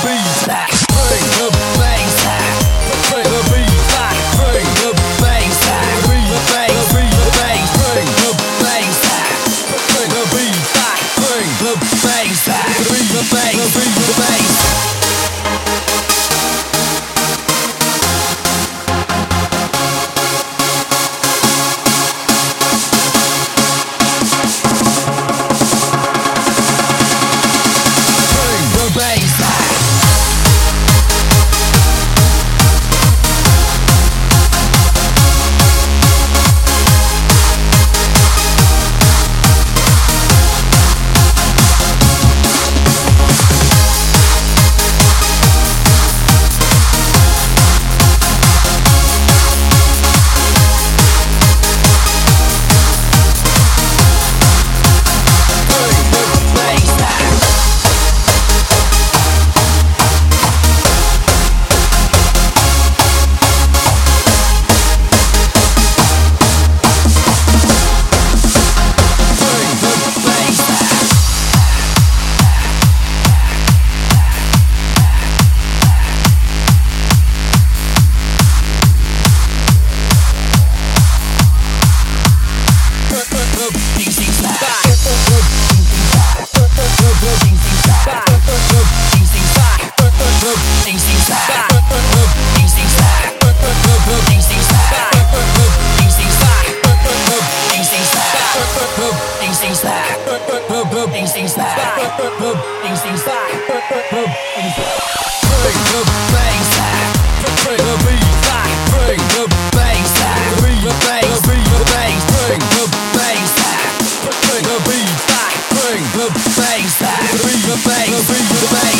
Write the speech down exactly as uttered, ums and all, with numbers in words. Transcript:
beat back, bring the bass back, bring the beat back, bring the bass back, bring the bass, bring the bass, bring the bass back, bring the beat back, bring the bass back, bring the bass, bring the bass. Bring the bass back, bring the bass, bring the bass.